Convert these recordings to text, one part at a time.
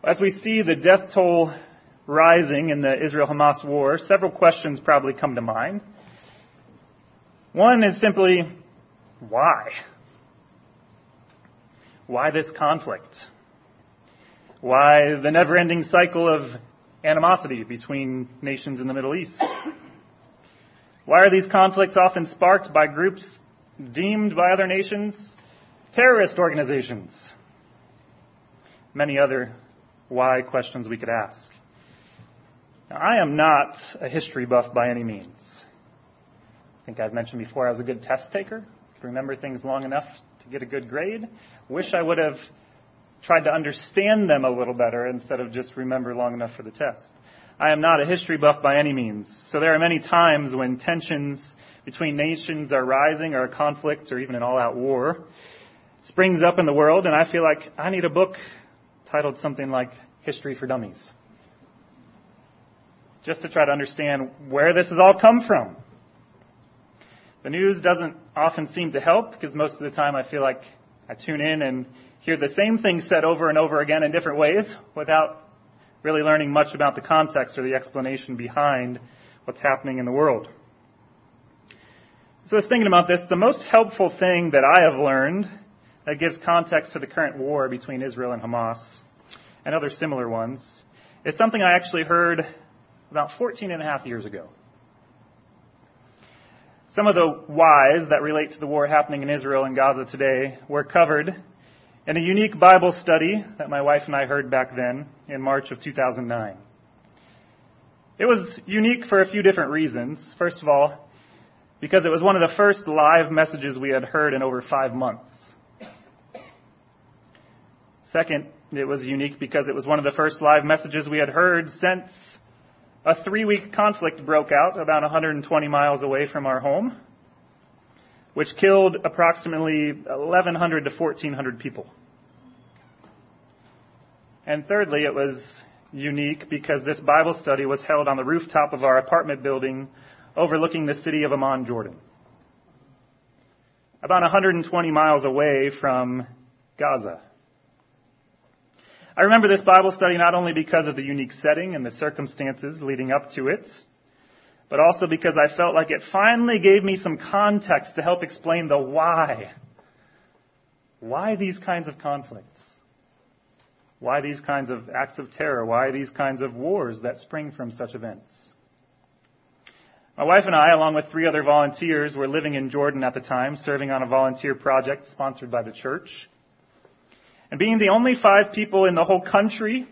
As we see the death toll rising in the Israel-Hamas war, several questions probably come to mind. One is simply, why? Why this conflict? Why the never-ending cycle of animosity between nations in the Middle East? Why are these conflicts often sparked by groups deemed by other nations terrorist organizations? Many other why questions we could ask. Now, I am not a history buff by any means. I think I've mentioned before I was a good test taker. Could remember things long enough to get a good grade. Wish I would have tried to understand them a little better instead of just remember long enough for the test. I am not a history buff by any means. So there are many times when tensions between nations are rising, or a conflict, or even an all-out war springs up in the world, and I feel like I need a book titled something like History for Dummies, just to try to understand where this has all come from. The news doesn't often seem to help, because most of the time I feel like I tune in and hear the same thing said over and over again in different ways without really learning much about the context or the explanation behind what's happening in the world. So I was thinking about this. The most helpful thing that I have learned that gives context to the current war between Israel and Hamas and other similar ones is something I actually heard about 14 and a half years ago. Some of the whys that relate to the war happening in Israel and Gaza today were covered in a unique Bible study that my wife and I heard back then in March of 2009. It was unique for a few different reasons. First of all, because it was one of the first live messages we had heard in over 5 months. Second, it was unique because it was one of the first live messages we had heard since a 3-week conflict broke out about 120 miles away from our home, which killed approximately 1,100 to 1,400 people. And thirdly, it was unique because this Bible study was held on the rooftop of our apartment building overlooking the city of Amman, Jordan, about 120 miles away from Gaza. I remember this Bible study not only because of the unique setting and the circumstances leading up to it, but also because I felt like it finally gave me some context to help explain the why. Why these kinds of conflicts? Why these kinds of acts of terror? Why these kinds of wars that spring from such events? My wife and I, along with 3 other volunteers, were living in Jordan at the time, serving on a volunteer project sponsored by the church. And being the only 5 people in the whole country,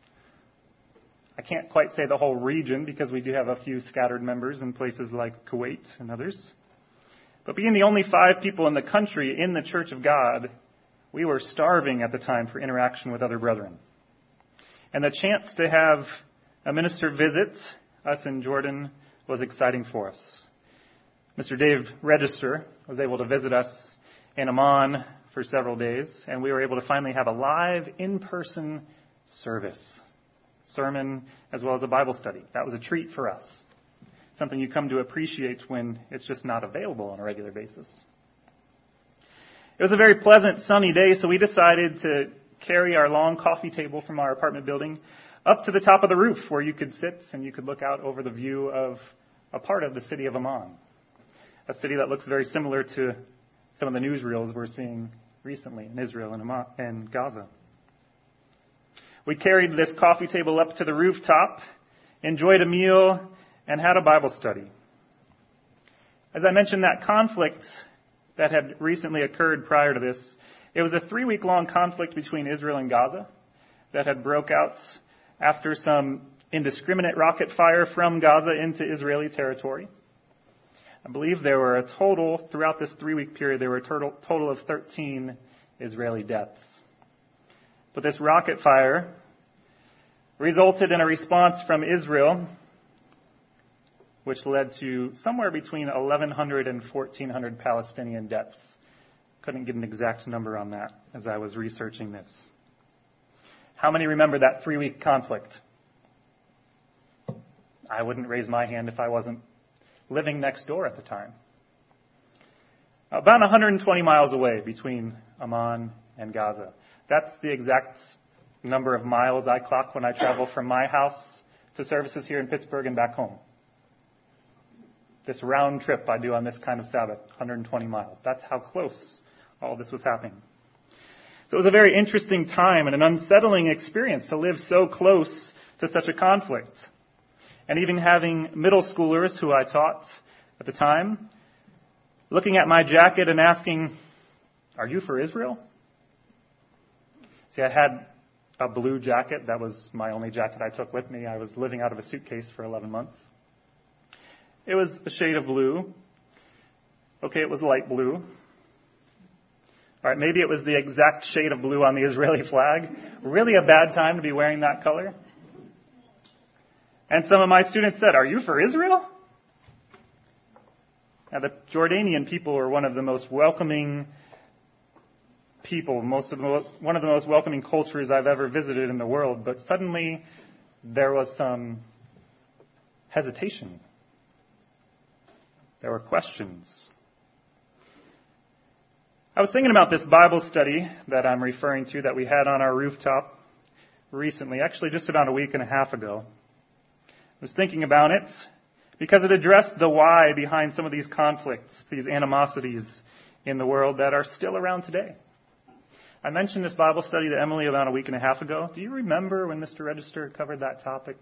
I can't quite say the whole region because we do have a few scattered members in places like Kuwait and others. But being the only 5 people in the country in the Church of God, we were starving at the time for interaction with other brethren. And the chance to have a minister visit us in Jordan was exciting for us. Mr. Dave Register was able to visit us in Amman for several days, and we were able to finally have a live, in-person service, sermon, as well as a Bible study. That was a treat for us, something you come to appreciate when it's just not available on a regular basis. It was a very pleasant, sunny day, so we decided to carry our long coffee table from our apartment building up to the top of the roof where you could sit and you could look out over the view of a part of the city of Amman, a city that looks very similar to some of the newsreels we're seeing recently in Israel and Gaza. We carried this coffee table up to the rooftop, enjoyed a meal, and had a Bible study. As I mentioned, that conflict that had recently occurred prior to this, it was a 3-week-long conflict between Israel and Gaza that had broke out after some indiscriminate rocket fire from Gaza into Israeli territory. I believe there were a total, throughout this 3-week period, there were a total of 13 Israeli deaths. But this rocket fire resulted in a response from Israel, which led to somewhere between 1,100 and 1,400 Palestinian deaths. Couldn't get an exact number on that as I was researching this. How many remember that 3-week conflict? I wouldn't raise my hand if I wasn't living next door at the time. About 120 miles away between Amman and Gaza. That's the exact number of miles I clock when I travel from my house to services here in Pittsburgh and back home. This round trip I do on this kind of Sabbath, 120 miles. That's how close all this was happening. So it was a very interesting time and an unsettling experience to live so close to such a conflict. And even having middle schoolers who I taught at the time, looking at my jacket and asking, "Are you for Israel?" See, I had a blue jacket. That was my only jacket I took with me. I was living out of a suitcase for 11 months. It was a shade of blue. Okay, it was light blue. All right, maybe it was the exact shade of blue on the Israeli flag. Really a bad time to be wearing that color. And some of my students said, "Are you for Israel?" Now, the Jordanian people are one of the most welcoming people, one of the most welcoming cultures I've ever visited in the world. But suddenly, there was some hesitation. There were questions. I was thinking about this Bible study that I'm referring to that we had on our rooftop recently, actually just about a week and a half ago. I was thinking about it because it addressed the why behind some of these conflicts, these animosities in the world that are still around today. I mentioned this Bible study to Emily about a week and a half ago. Do you remember when Mr. Register covered that topic?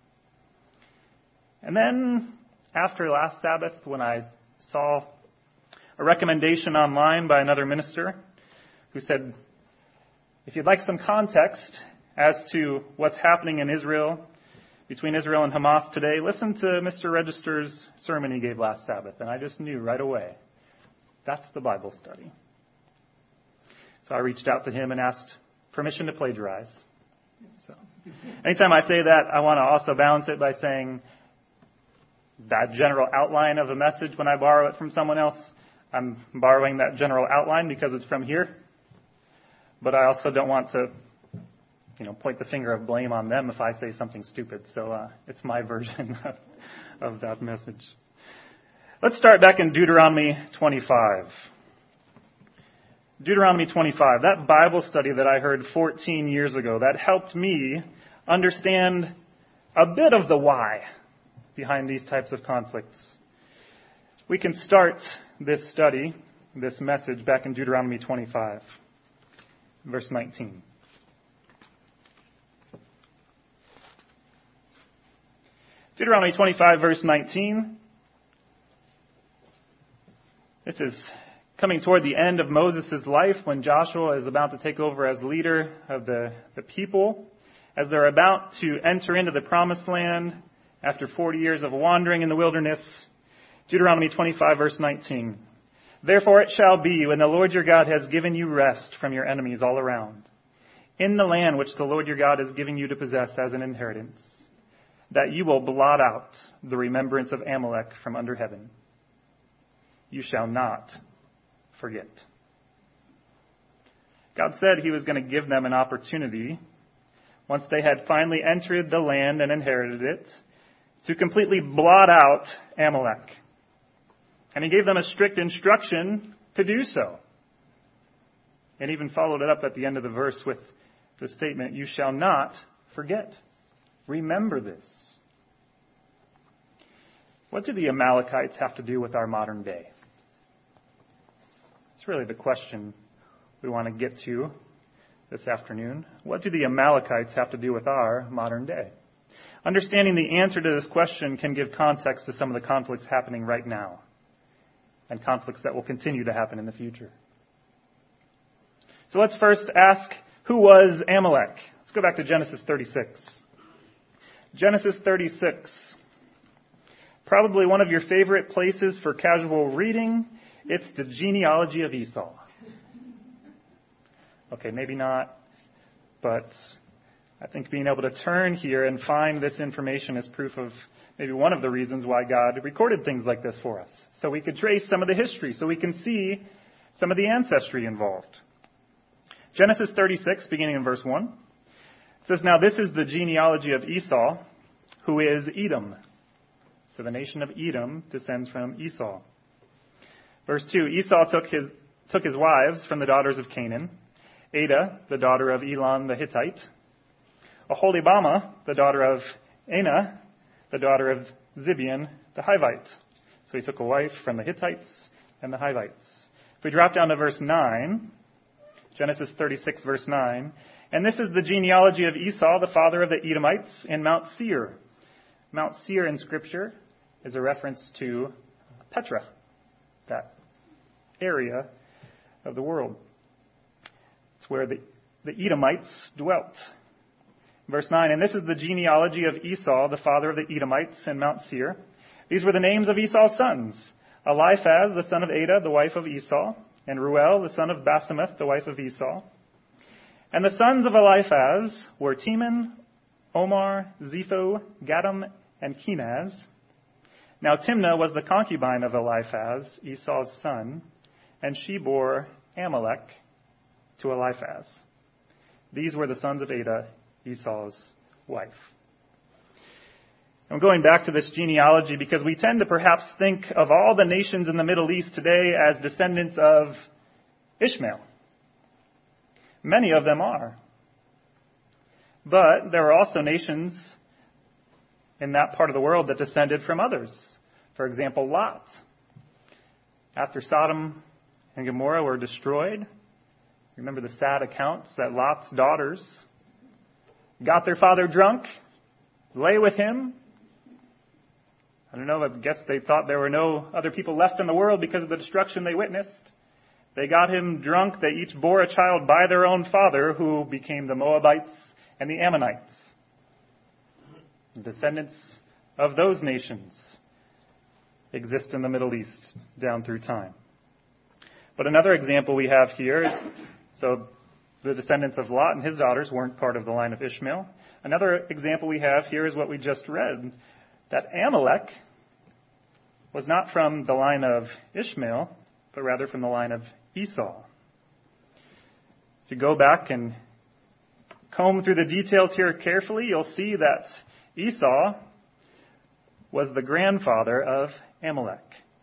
And then after last Sabbath, when I saw a recommendation online by another minister who said, if you'd like some context as to what's happening in Israel, between Israel and Hamas today, listen to Mr. Register's sermon he gave last Sabbath. And I just knew right away, that's the Bible study. So I reached out to him and asked permission to plagiarize. So anytime I say that, I want to also balance it by saying that general outline of a message, when I borrow it from someone else, I'm borrowing that general outline because it's from here. But I also don't want to, point the finger of blame on them if I say something stupid. So it's my version of that message. Let's start back in Deuteronomy 25. Deuteronomy 25, that Bible study that I heard 14 years ago, that helped me understand a bit of the why behind these types of conflicts. We can start this study, this message, back in Deuteronomy 25, verse 19. Deuteronomy 25, verse 19. This is coming toward the end of Moses' life when Joshua is about to take over as leader of the people, as they're about to enter into the promised land after 40 years of wandering in the wilderness. Deuteronomy 25, verse 19. Therefore it shall be, when the Lord your God has given you rest from your enemies all around, in the land which the Lord your God is giving you to possess as an inheritance, that you will blot out the remembrance of Amalek from under heaven. You shall not forget. God said he was going to give them an opportunity, once they had finally entered the land and inherited it, to completely blot out Amalek. And he gave them a strict instruction to do so. And even followed it up at the end of the verse with the statement, you shall not forget. Remember this. What do the Amalekites have to do with our modern day? It's really the question we want to get to this afternoon. What do the Amalekites have to do with our modern day? Understanding the answer to this question can give context to some of the conflicts happening right now, and conflicts that will continue to happen in the future. So let's first ask, who was Amalek? Let's go back to Genesis 36. Genesis 36. Probably one of your favorite places for casual reading. It's the genealogy of Esau. Okay, maybe not, but I think being able to turn here and find this information is proof of maybe one of the reasons why God recorded things like this for us. So we could trace some of the history, so we can see some of the ancestry involved. Genesis 36, beginning in verse 1. It says, now this is the genealogy of Esau, who is Edom. So the nation of Edom descends from Esau. Verse 2, Esau took his wives from the daughters of Canaan, Adah, the daughter of Elon the Hittite, Oholibamah, the daughter of Anah, the daughter of Zibeon, the Hivite. So he took a wife from the Hittites and the Hivites. If we drop down to verse 9, Genesis 36, verse 9, and this is the genealogy of Esau, the father of the Edomites, in Mount Seir. Mount Seir in Scripture is a reference to Petra, that area of the world. It's where the Edomites dwelt. Verse 9, and this is the genealogy of Esau, the father of the Edomites, in Mount Seir. These were the names of Esau's sons: Eliphaz, the son of Adah, the wife of Esau, and Ruel, the son of Basemath, the wife of Esau. And the sons of Eliphaz were Teman, Omar, Zepho, Gatam, and Kenaz. Now Timnah was the concubine of Eliphaz, Esau's son, and she bore Amalek to Eliphaz. These were the sons of Adah, Esau's wife. I'm going back to this genealogy because we tend to perhaps think of all the nations in the Middle East today as descendants of Ishmael. Many of them are. But there are also nations in that part of the world that descended from others. For example, Lot. After Sodom and Gomorrah were destroyed, remember the sad accounts that Lot's daughters got their father drunk, lay with him. I don't know, I guess they thought there were no other people left in the world because of the destruction they witnessed. They got him drunk. They each bore a child by their own father, who became the Moabites and the Ammonites. The descendants of those nations exist in the Middle East down through time. But another example we have here, so the descendants of Lot and his daughters weren't part of the line of Ishmael. Another example we have here is what we just read, that Amalek was not from the line of Ishmael, but rather from the line of Esau. If you go back and comb through the details here carefully, you'll see that Esau was the grandfather of Amalek.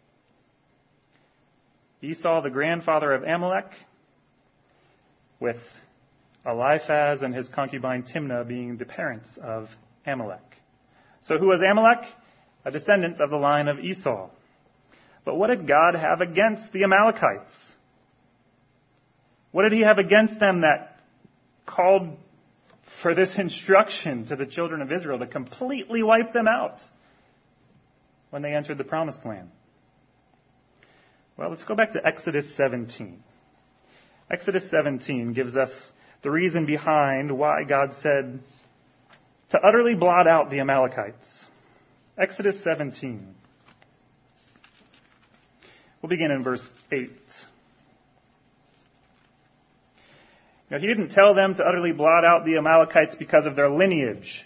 Esau, the grandfather of Amalek, with Eliphaz and his concubine Timnah being the parents of Amalek. So who was Amalek? A descendant of the line of Esau. But what did God have against the Amalekites? What did he have against them that called for this instruction to the children of Israel to completely wipe them out when they entered the Promised Land? Well, let's go back to Exodus 17. Exodus 17 gives us the reason behind why God said to utterly blot out the Amalekites. Exodus 17. We'll begin in verse 8. Now, he didn't tell them to utterly blot out the Amalekites because of their lineage.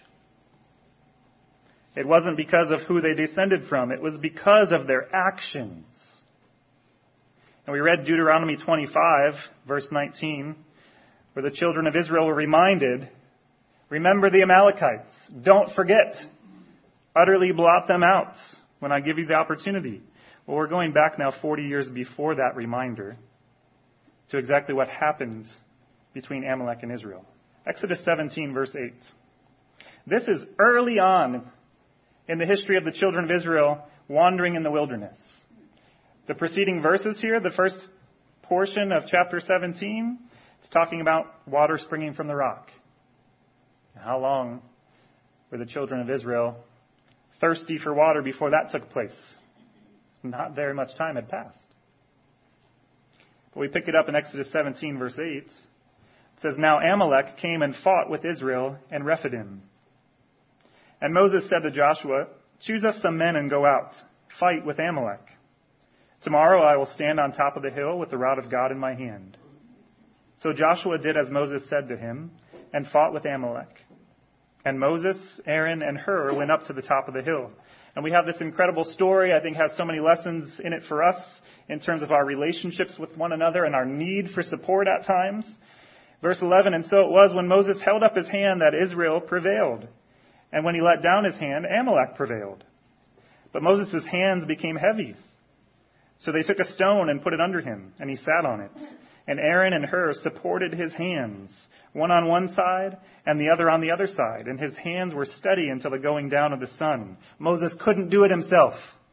It wasn't because of who they descended from. It was because of their actions. And we read Deuteronomy 25, verse 19, where the children of Israel were reminded, remember the Amalekites. Don't forget. Utterly blot them out when I give you the opportunity. Well, we're going back now 40 years before that reminder to exactly what happened between Amalek and Israel. Exodus 17, verse 8. This is early on in the history of the children of Israel wandering in the wilderness. The preceding verses here, the first portion of chapter 17, is talking about water springing from the rock. How long were the children of Israel thirsty for water before that took place? Not very much time had passed. But we pick it up in Exodus 17, verse 8. It says, now Amalek came and fought with Israel and Rephidim. And Moses said to Joshua, choose us some men and go out, fight with Amalek. Tomorrow I will stand on top of the hill with the rod of God in my hand. So Joshua did as Moses said to him and fought with Amalek. And Moses, Aaron, and Hur went up to the top of the hill. And we have this incredible story, I think has so many lessons in it for us in terms of our relationships with one another and our need for support at times. Verse 11, and so it was when Moses held up his hand that Israel prevailed. And when he let down his hand, Amalek prevailed. But Moses' hands became heavy. So they took a stone and put it under him, and he sat on it. And Aaron and Hur supported his hands, one on one side and the other on the other side. And his hands were steady until the going down of the sun. Moses couldn't do it himself.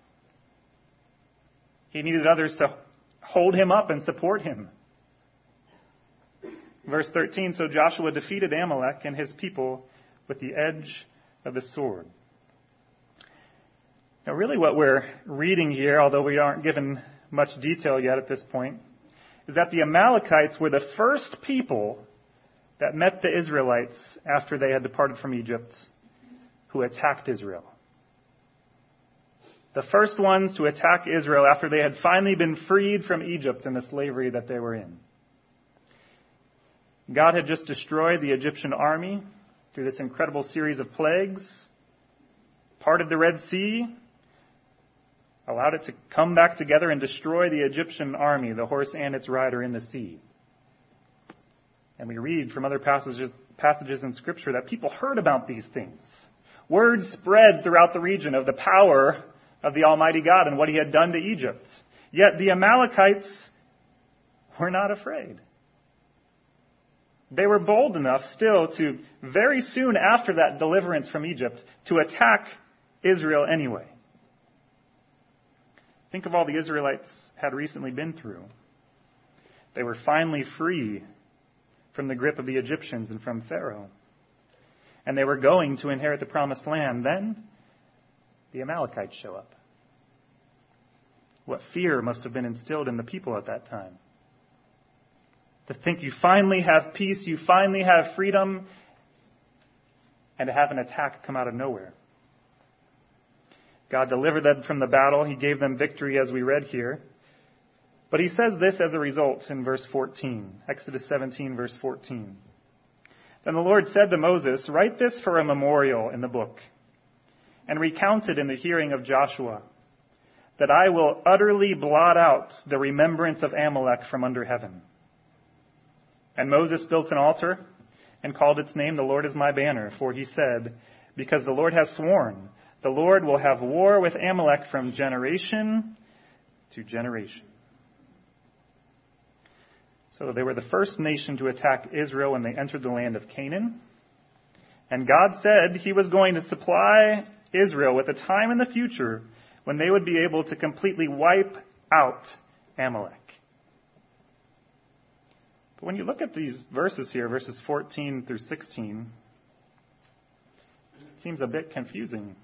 He needed others to hold him up and support him. Verse 13, so Joshua defeated Amalek and his people with the edge of the sword. Now really what we're reading here, although we aren't given much detail yet at this point, is that the Amalekites were the first people that met the Israelites after they had departed from Egypt, who attacked Israel. The first ones to attack Israel after they had finally been freed from Egypt and the slavery that they were in. God had just destroyed the Egyptian army through this incredible series of plagues, parted the Red Sea, allowed it to come back together and destroy the Egyptian army, the horse and its rider, in the sea. And we read from other passages in Scripture that people heard about these things. Word spread throughout the region of the power of the Almighty God and what He had done to Egypt. Yet the Amalekites were not afraid. They were bold enough still to, very soon after that deliverance from Egypt, to attack Israel anyway. Think of all the Israelites had recently been through. They were finally free from the grip of the Egyptians and from Pharaoh. And they were going to inherit the promised land. Then the Amalekites show up. What fear must have been instilled in the people at that time. To think you finally have peace, you finally have freedom, and to have an attack come out of nowhere. God delivered them from the battle. He gave them victory, as we read here. But He says this as a result in verse 14. Exodus 17, verse 14. Then the Lord said to Moses, write this for a memorial in the book, and recount it in the hearing of Joshua, that I will utterly blot out the remembrance of Amalek from under heaven. And Moses built an altar and called its name, The Lord is my banner. For he said, because the Lord has sworn, the Lord will have war with Amalek from generation to generation. So they were the first nation to attack Israel when they entered the land of Canaan. And God said He was going to supply Israel with a time in the future when they would be able to completely wipe out Amalek. But when you look at these verses here, verses 14 through 16, it seems a bit confusing.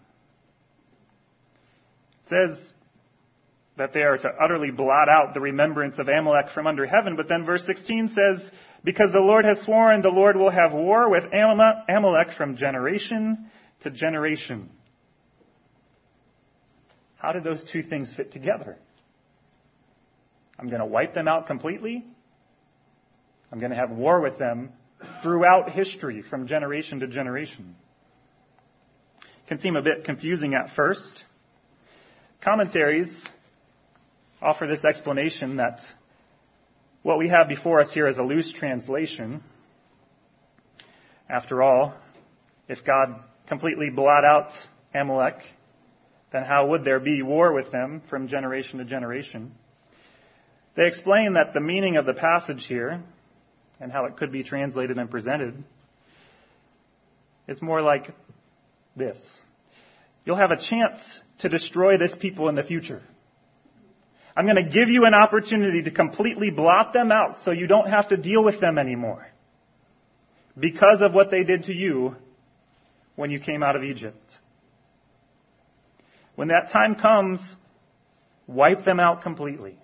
It says that they are to utterly blot out the remembrance of Amalek from under heaven, but then verse 16 says, because the Lord has sworn, the Lord will have war with Amalek from generation to generation. How did those two things fit together? I'm going to wipe them out completely. I'm going to have war with them throughout history from generation to generation. It can seem a bit confusing at first. Commentaries offer this explanation that what we have before us here is a loose translation. After all, if God completely blot out Amalek, then how would there be war with them from generation to generation? They explain that the meaning of the passage here and how it could be translated and presented is more like this. You'll have a chance to destroy this people in the future. I'm going to give you an opportunity to completely blot them out so you don't have to deal with them anymore because of what they did to you when you came out of Egypt. When that time comes, wipe them out completely.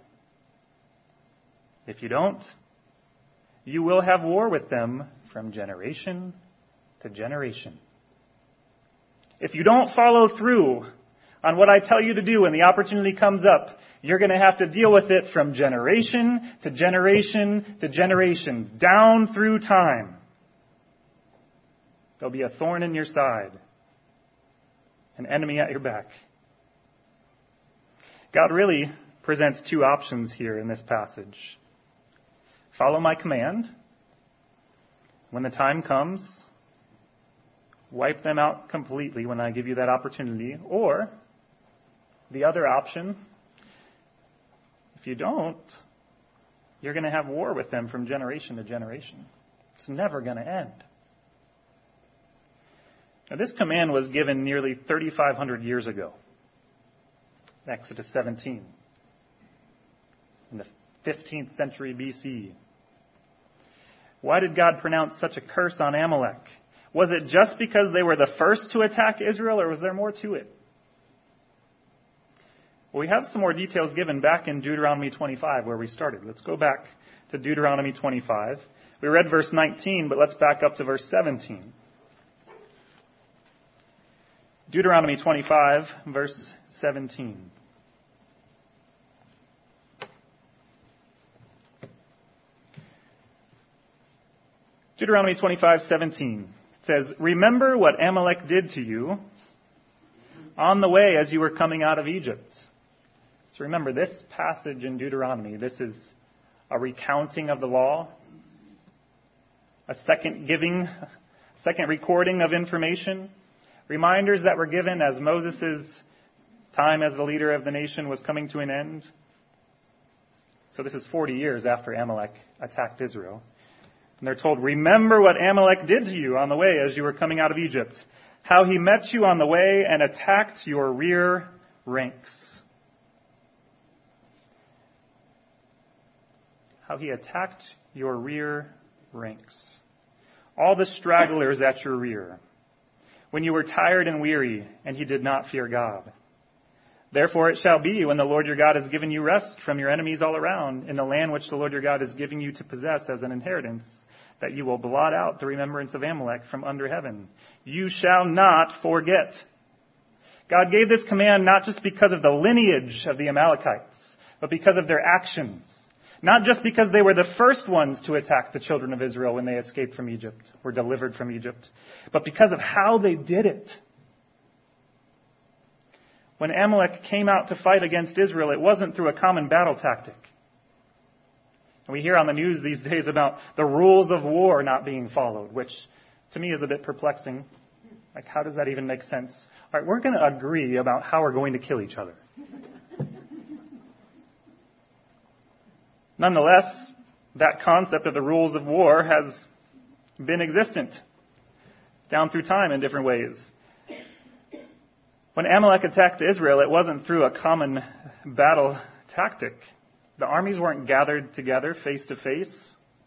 If you don't, you will have war with them from generation to generation. If you don't follow through on what I tell you to do when the opportunity comes up, you're going to have to deal with it from generation to generation to generation, down through time. There'll be a thorn in your side, an enemy at your back. God really presents two options here in this passage. Follow my command. When the time comes, wipe them out completely when I give you that opportunity. Or, the other option, if you don't, You're going to have war with them from generation to generation. It's never going to end. Now, this command was given nearly 3,500 years ago. Exodus 17. In the 15th century BC. Why did God pronounce such a curse on Amalek? Was it just because they were the first to attack Israel, or was there more to it? Well, we have some more details given back in Deuteronomy 25, where we started. Let's go back to Deuteronomy 25. We read verse 19, but let's back up to verse 17. Deuteronomy 25, verse 17. Deuteronomy 25:17 says, "Remember what Amalek did to you on the way as you were coming out of Egypt." So remember, this passage in Deuteronomy, this is a recounting of the law, a second recording of information, reminders that were given as Moses' time as the leader of the nation was coming to an end. So this is 40 years after Amalek attacked Israel. And they're told, remember what Amalek did to you on the way as you were coming out of Egypt, how he met you on the way and attacked your rear ranks. How he attacked your rear ranks. All the stragglers at your rear, when you were tired and weary, and he did not fear God. Therefore it shall be, when the Lord your God has given you rest from your enemies all around, in the land which the Lord your God is giving you to possess as an inheritance, that you will blot out the remembrance of Amalek from under heaven. You shall not forget. God gave this command not just because of the lineage of the Amalekites, but because of their actions. Not just because they were the first ones to attack the children of Israel when they escaped from Egypt, were delivered from Egypt, but because of how they did it. When Amalek came out to fight against Israel, it wasn't through a common battle tactic. And we hear on the news these days about the rules of war not being followed, which to me is a bit perplexing. Like, how does that even make sense? All right, we're going to agree about how we're going to kill each other. Nonetheless, that concept of the rules of war has been existent down through time in different ways. When Amalek attacked Israel, it wasn't through a common battle tactic. The armies weren't gathered together face to face.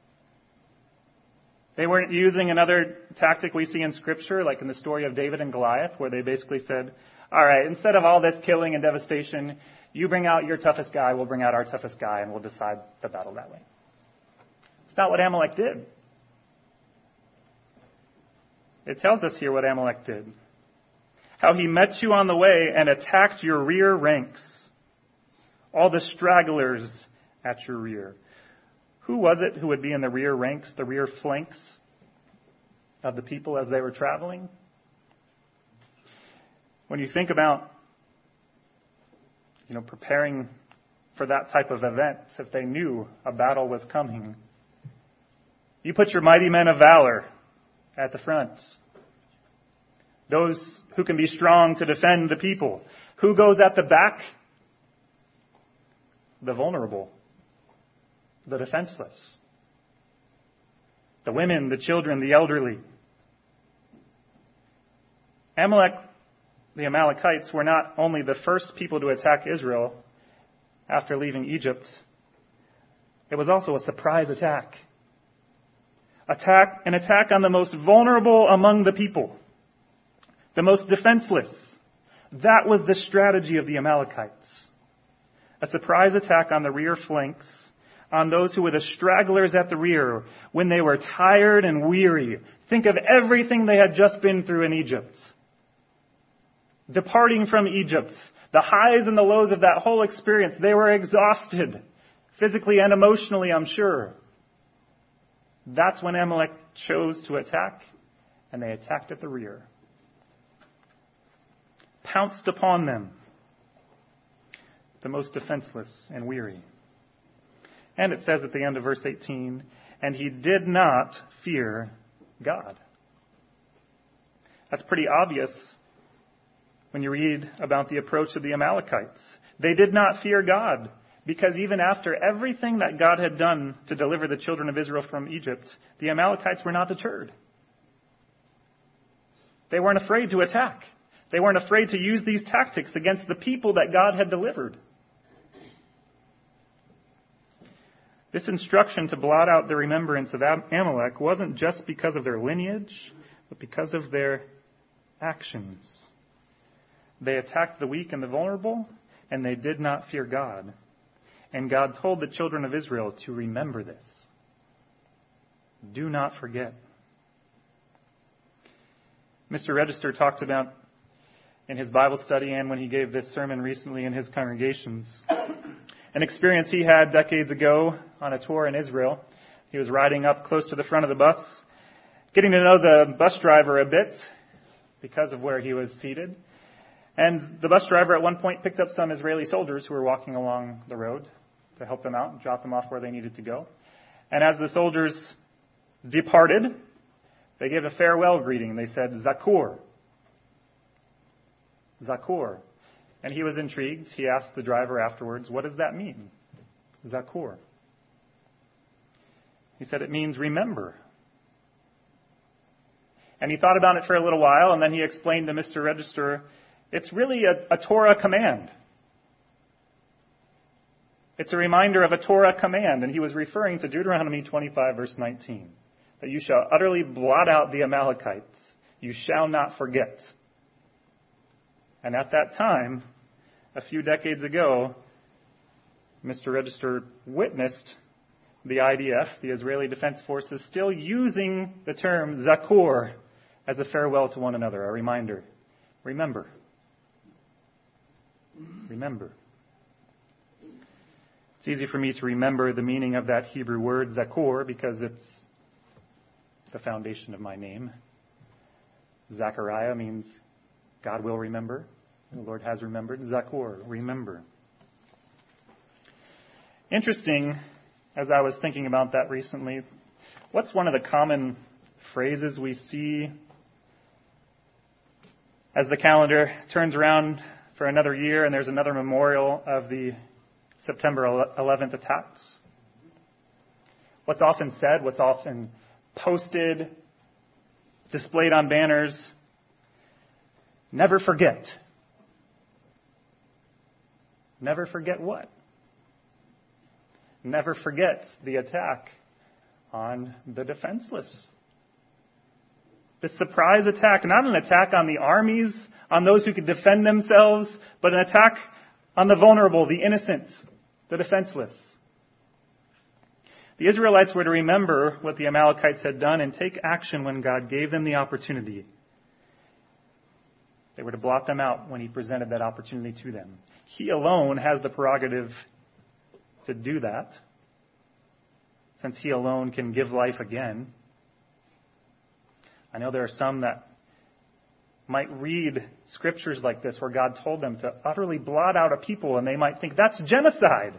They weren't using another tactic we see in Scripture, like in the story of David and Goliath, where they basically said, all right, instead of all this killing and devastation, you bring out your toughest guy, we'll bring out our toughest guy, and we'll decide the battle that way. It's not what Amalek did. It tells us here what Amalek did. How he met you on the way and attacked your rear ranks. All the stragglers at your rear. Who was it who would be in the rear ranks, the rear flanks of the people as they were traveling? When you think about, preparing for that type of event, if they knew a battle was coming, you put your mighty men of valor at the front. Those who can be strong to defend the people. Who goes at the back? The vulnerable, the defenseless, the women, the children, the elderly. The Amalekites were not only the first people to attack Israel after leaving Egypt, it was also a surprise attack. An attack on the most vulnerable among the people, the most defenseless. That was the strategy of the Amalekites. A surprise attack on the rear flanks, on those who were the stragglers at the rear, when they were tired and weary. Think of everything they had just been through in Egypt. Departing from Egypt, the highs and the lows of that whole experience, they were exhausted, physically and emotionally, I'm sure. That's when Amalek chose to attack, and they attacked at the rear. Pounced upon them, the most defenseless and weary. And it says at the end of verse 18, and he did not fear God. That's pretty obvious when you read about the approach of the Amalekites. They did not fear God. Because even after everything that God had done to deliver the children of Israel from Egypt, the Amalekites were not deterred. They weren't afraid to attack. They weren't afraid to use these tactics against the people that God had delivered. This instruction to blot out the remembrance of Amalek wasn't just because of their lineage, but because of their actions. They attacked the weak and the vulnerable, and they did not fear God. And God told the children of Israel to remember this. Do not forget. Mr. Register talked about in his Bible study and when he gave this sermon recently in his congregations, an experience he had decades ago on a tour in Israel. He was riding up close to the front of the bus, getting to know the bus driver a bit because of where he was seated. And the bus driver at one point picked up some Israeli soldiers who were walking along the road to help them out and drop them off where they needed to go. And as the soldiers departed, they gave a farewell greeting. They said, Zakur. Zakur. And he was intrigued. He asked the driver afterwards, what does that mean? Zakur. He said, it means remember. And he thought about it for a little while, and then he explained to Mr. Register, it's really a Torah command. It's a reminder of a Torah command, and he was referring to Deuteronomy 25, verse 19, that you shall utterly blot out the Amalekites. You shall not forget. And at that time, a few decades ago, Mr. Register witnessed the IDF, the Israeli Defense Forces, still using the term Zakur as a farewell to one another, a reminder. Remember. Remember. It's easy for me to remember the meaning of that Hebrew word, Zakur, because it's the foundation of my name. Zechariah means God will remember. The Lord has remembered. Zakur, remember. Interesting, as I was thinking about that recently, what's one of the common phrases we see as the calendar turns around for another year and there's another memorial of the September 11th attacks? What's often said, what's often posted, displayed on banners? Never forget. Never forget what? Never forget the attack on the defenseless. The surprise attack, not an attack on the armies, on those who could defend themselves, but an attack on the vulnerable, the innocent, the defenseless. The Israelites were to remember what the Amalekites had done and take action when God gave them the opportunity. They were to blot them out when He presented that opportunity to them. He alone has the prerogative to do that, since He alone can give life again. I know there are some that might read scriptures like this where God told them to utterly blot out a people, and they might think that's genocide.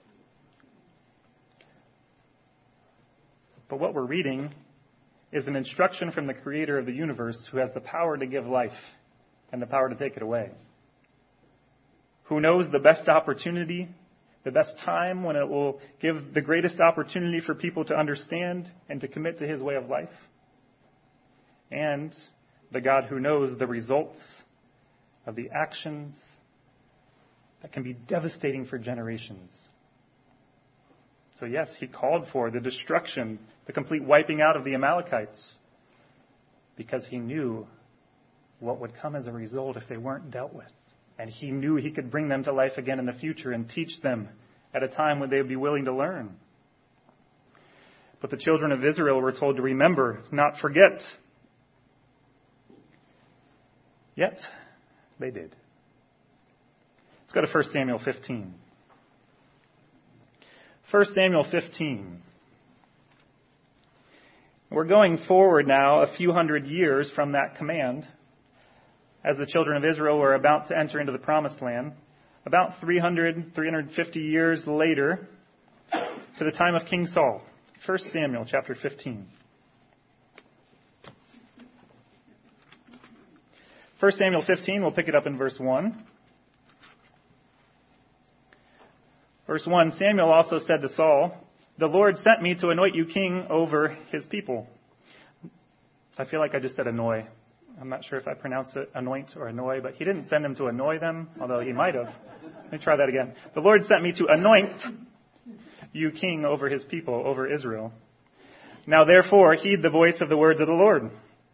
But what we're reading is an instruction from the Creator of the universe, who has the power to give life and the power to take it away, who knows the best opportunity, the best time when it will give the greatest opportunity for people to understand and to commit to His way of life, and the God who knows the results of the actions that can be devastating for generations. So yes, He called for the destruction, the complete wiping out of the Amalekites, because He knew what would come as a result if they weren't dealt with. And He knew He could bring them to life again in the future and teach them at a time when they would be willing to learn. But the children of Israel were told to remember, not forget. Yet, they did. Let's go to 1 Samuel 15. 1 Samuel 15. We're going forward now a few hundred years from that command, as the children of Israel were about to enter into the Promised Land, about 350 years later, to the time of King Saul. 1 Samuel chapter 15. 1 Samuel 15, we'll pick it up in verse 1. Verse 1, Samuel also said to Saul, "The Lord sent me to anoint you king over his people." I feel like I just said annoy. I'm not sure if I pronounce it anoint or annoy, but he didn't send him to annoy them, although he might have. Let me try that again. "The Lord sent me to anoint you king over his people, over Israel. Now therefore heed the voice of the words of the Lord.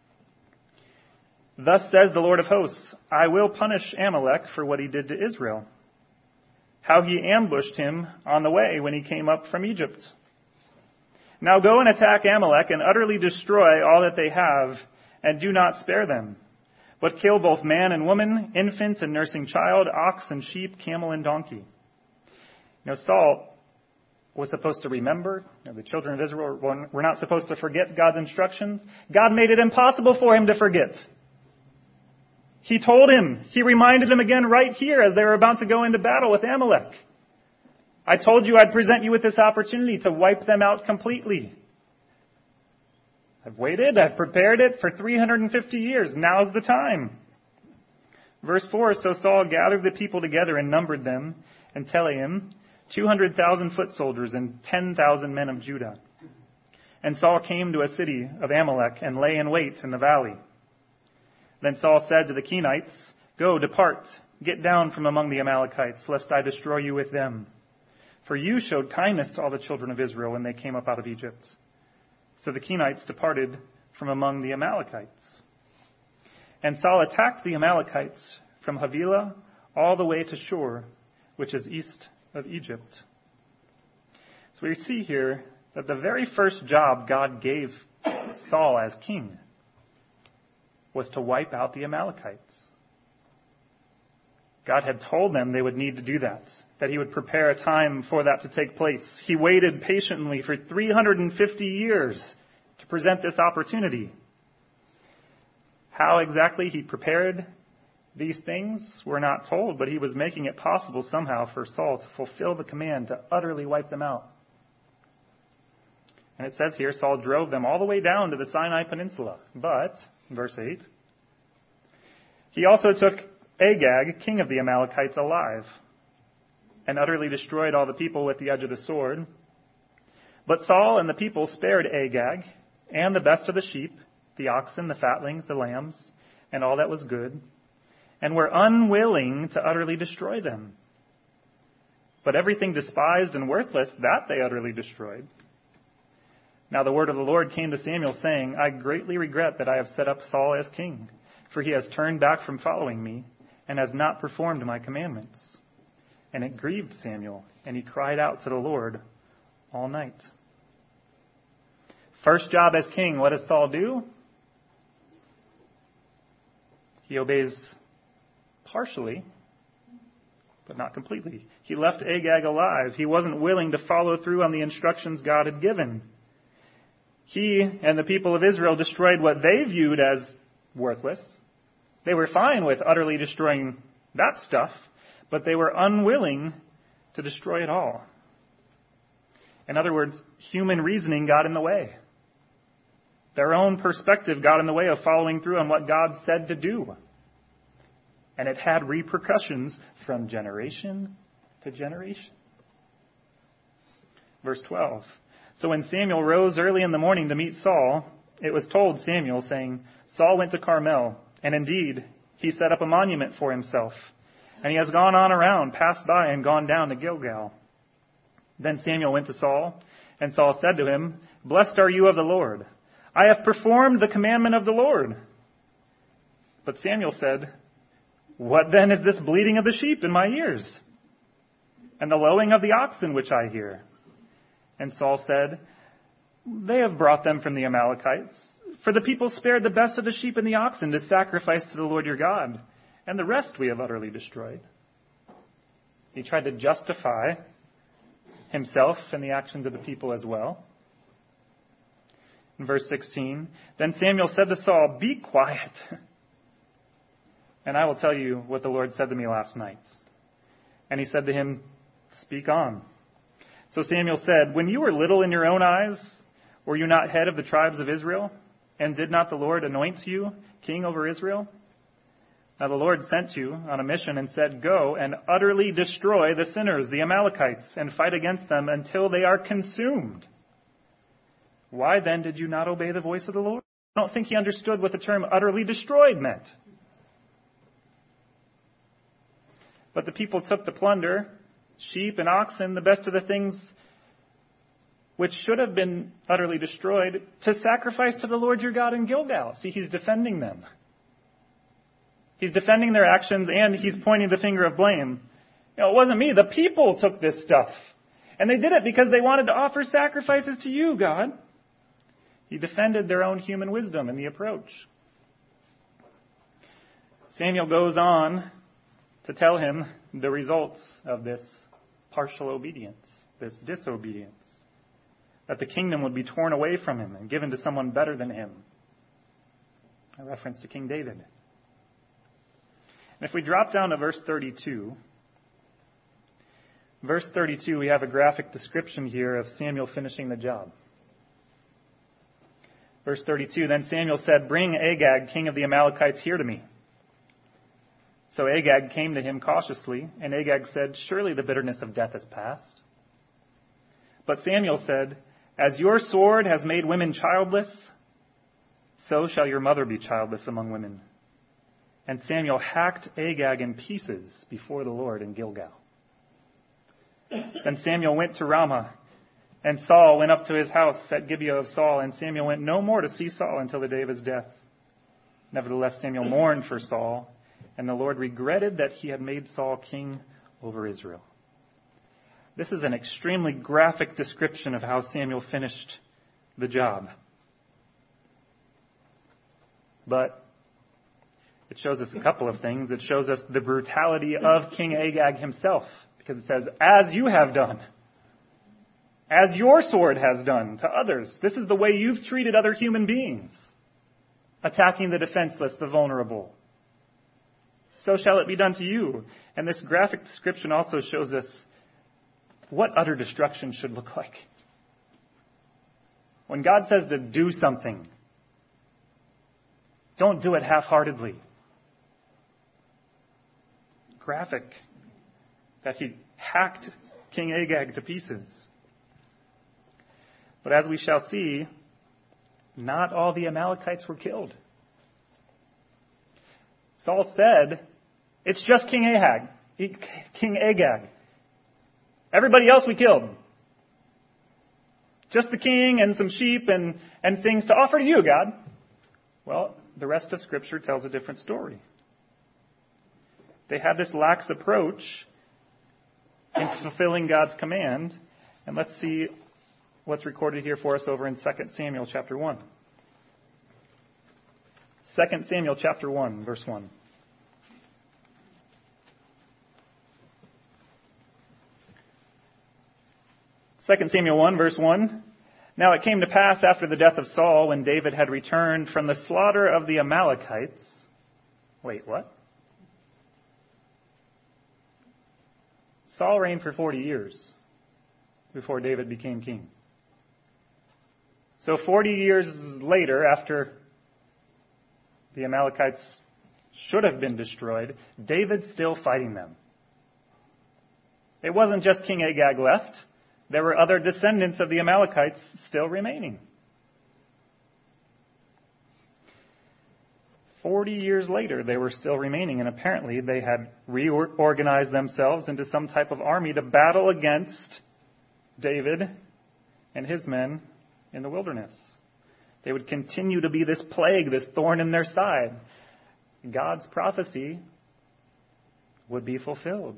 Thus says the Lord of hosts, I will punish Amalek for what he did to Israel, how he ambushed him on the way when he came up from Egypt. Now go and attack Amalek and utterly destroy all that they have, and do not spare them, but kill both man and woman, infant and nursing child, ox and sheep, camel and donkey." Saul was supposed to remember. The children of Israel were not supposed to forget God's instructions. God made it impossible for him to forget. He told him, he reminded him again right here as they were about to go into battle with Amalek. "I told you I'd present you with this opportunity to wipe them out completely. I've waited, I've prepared it for 350 years. Now's the time." Verse 4, "So Saul gathered the people together and numbered them in Telaim, 200,000 foot soldiers and 10,000 men of Judah. And Saul came to a city of Amalek and lay in wait in the valley. Then Saul said to the Kenites, 'Go, depart, get down from among the Amalekites, lest I destroy you with them. For you showed kindness to all the children of Israel when they came up out of Egypt.' So the Kenites departed from among the Amalekites. And Saul attacked the Amalekites from Havilah all the way to Shur, which is east of Egypt." So we see here that the very first job God gave Saul as king was to wipe out the Amalekites. God had told them they would need to do that he would prepare a time for that to take place. He waited patiently for 350 years to present this opportunity. How exactly he prepared these things we're not told, but he was making it possible somehow for Saul to fulfill the command to utterly wipe them out. And it says here, Saul drove them all the way down to the Sinai Peninsula. But, verse 8, he also took Agag, king of the Amalekites, alive, and utterly destroyed all the people with the edge of the sword. But Saul and the people spared Agag, and the best of the sheep, the oxen, the fatlings, the lambs, and all that was good, and were unwilling to utterly destroy them. But everything despised and worthless, that they utterly destroyed. Now the word of the Lord came to Samuel, saying, I greatly regret that I have set up Saul as king, for he has turned back from following me, and has not performed my commandments. And it grieved Samuel, and he cried out to the Lord all night. First job as king, what does Saul do? He obeys partially, but not completely. He left Agag alive. He wasn't willing to follow through on the instructions God had given. He and the people of Israel destroyed what they viewed as worthless. They were fine with utterly destroying that stuff, but they were unwilling to destroy it all. In other words, human reasoning got in the way. Their own perspective got in the way of following through on what God said to do. And it had repercussions from generation to generation. Verse 12. So when Samuel rose early in the morning to meet Saul, it was told Samuel, saying, Saul went to Carmel, and indeed he set up a monument for himself. And he has gone on around, passed by, and gone down to Gilgal. Then Samuel went to Saul, and Saul said to him, Blessed are you of the Lord. I have performed the commandment of the Lord. But Samuel said, What then is this bleating of the sheep in my ears, and the lowing of the oxen which I hear? And Saul said, They have brought them from the Amalekites. For the people spared the best of the sheep and the oxen to sacrifice to the Lord your God, and the rest we have utterly destroyed. He tried to justify himself and the actions of the people as well. In verse 16, Then Samuel said to Saul, Be quiet, and I will tell you what the Lord said to me last night. And he said to him, Speak on. So Samuel said, When you were little in your own eyes, were you not head of the tribes of Israel? And did not the Lord anoint you king over Israel? Now the Lord sent you on a mission and said, Go and utterly destroy the sinners, the Amalekites, and fight against them until they are consumed. Why then did you not obey the voice of the Lord? I don't think he understood what the term utterly destroyed meant. But the people took the plunder, sheep and oxen, the best of the things which should have been utterly destroyed, to sacrifice to the Lord your God in Gilgal. See, he's defending them. He's defending their actions, and he's pointing the finger of blame. It wasn't me. The people took this stuff. And they did it because they wanted to offer sacrifices to you, God. He defended their own human wisdom in the approach. Samuel goes on to tell him the results of this partial obedience, this disobedience. That the kingdom would be torn away from him and given to someone better than him. A reference to King David. And if we drop down to verse 32, we have a graphic description here of Samuel finishing the job. Verse 32, Then Samuel said, Bring Agag, king of the Amalekites, here to me. So Agag came to him cautiously, and Agag said, Surely the bitterness of death is past. But Samuel said, As your sword has made women childless, so shall your mother be childless among women. And Samuel hacked Agag in pieces before the Lord in Gilgal. Then Samuel went to Ramah, and Saul went up to his house at Gibeah of Saul, and Samuel went no more to see Saul until the day of his death. Nevertheless, Samuel mourned for Saul, and the Lord regretted that he had made Saul king over Israel. This is an extremely graphic description of how Samuel finished the job. But it shows us a couple of things. It shows us the brutality of King Agag himself, because it says, As you have done, as your sword has done to others. This is the way you've treated other human beings, attacking the defenseless, the vulnerable. So shall it be done to you. And this graphic description also shows us what utter destruction should look like. When God says to do something, don't do it half-heartedly. Graphic that he hacked King Agag to pieces. But as we shall see, not all the Amalekites were killed. Saul said, It's just King Agag. Everybody else we killed. Just the king and some sheep and things to offer to you, God. Well, the rest of Scripture tells a different story. They had this lax approach in fulfilling God's command. And let's see what's recorded here for us over in 2 Samuel chapter 1. 2 Samuel chapter 1, verse 1. 2 Samuel 1, verse 1. Now it came to pass after the death of Saul, when David had returned from the slaughter of the Amalekites. Wait, what? Saul reigned for 40 years before David became king. So 40 years later, after the Amalekites should have been destroyed, David's still fighting them. It wasn't just King Agag left. There were other descendants of the Amalekites still remaining. 40 years later, they were still remaining, and apparently they had reorganized themselves into some type of army to battle against David and his men in the wilderness. They would continue to be this plague, this thorn in their side. God's prophecy would be fulfilled.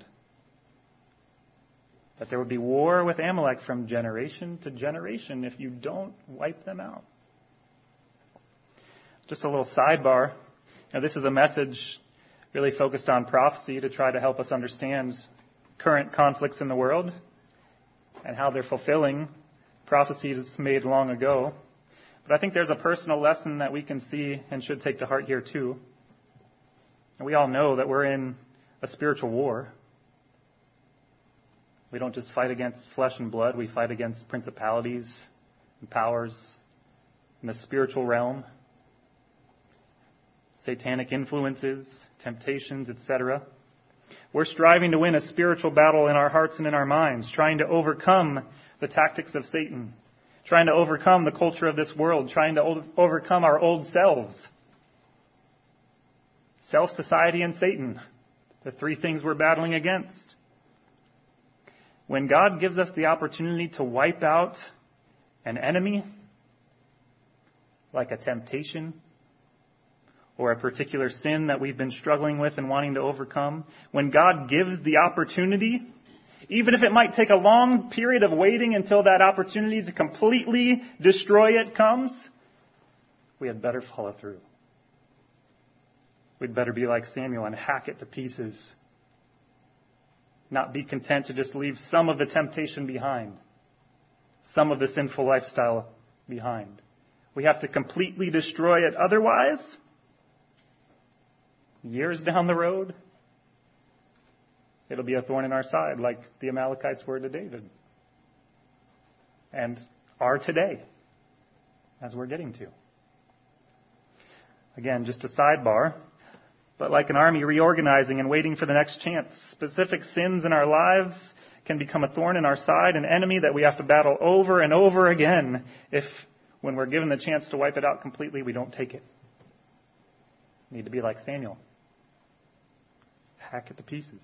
That there would be war with Amalek from generation to generation if you don't wipe them out. Just a little sidebar. Now, this is a message really focused on prophecy to try to help us understand current conflicts in the world and how they're fulfilling prophecies made long ago. But I think there's a personal lesson that we can see and should take to heart here too. And we all know that we're in a spiritual war. We don't just fight against flesh and blood. We fight against principalities and powers in the spiritual realm. satanic influences, temptations, etc. We're striving to win a spiritual battle in our hearts and in our minds, trying to overcome the tactics of Satan, trying to overcome the culture of this world, trying to overcome our old selves. Self, society, and Satan, the three things we're battling against. When God gives us the opportunity to wipe out an enemy, like a temptation or a particular sin that we've been struggling with and wanting to overcome, when God gives the opportunity, even if it might take a long period of waiting until that opportunity to completely destroy it comes, we had better follow through. We'd better be like Samuel and hack it to pieces. Not be content to just leave some of the temptation behind, some of the sinful lifestyle behind. We have to completely destroy it. Otherwise, years down the road, it'll be a thorn in our side like the Amalekites were to David. And are today, as we're getting to. Again, just a sidebar, but like an army reorganizing and waiting for the next chance, specific sins in our lives can become a thorn in our side, an enemy that we have to battle over and over again if, when we're given the chance to wipe it out completely, we don't take it. We need to be like Samuel. Hack it to pieces.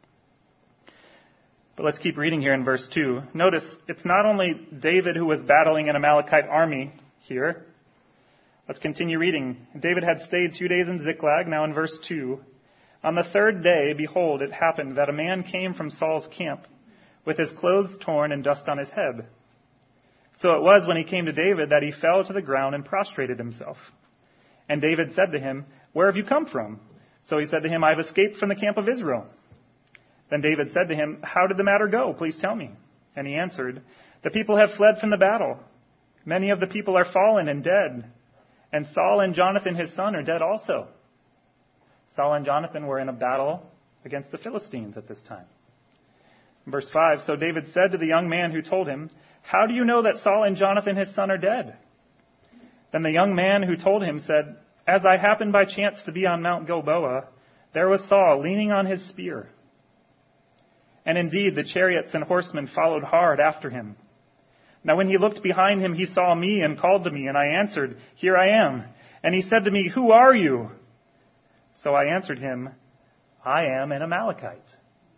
But let's keep reading here in verse 2. Notice, it's not only David who was battling an Amalekite army here. Let's continue reading. David had stayed 2 days in Ziklag. Now in verse 2. On the third day, behold, it happened that a man came from Saul's camp with his clothes torn and dust on his head. So it was when he came to David that he fell to the ground and prostrated himself. And David said to him, "Where have you come from?" So he said to him, "I have escaped from the camp of Israel." Then David said to him, "How did the matter go? Please tell me." And he answered, "The people have fled from the battle. Many of the people are fallen and dead. And Saul and Jonathan his son are dead also." Saul and Jonathan were in a battle against the Philistines at this time. Verse 5, so David said to the young man who told him, "How do you know that Saul and Jonathan his son are dead?" Then the young man who told him said, "As I happened by chance to be on Mount Gilboa, there was Saul leaning on his spear. And indeed the chariots and horsemen followed hard after him. Now when he looked behind him, he saw me and called to me, and I answered, 'Here I am.' And he said to me, 'Who are you?' So I answered him, 'I am an Amalekite.'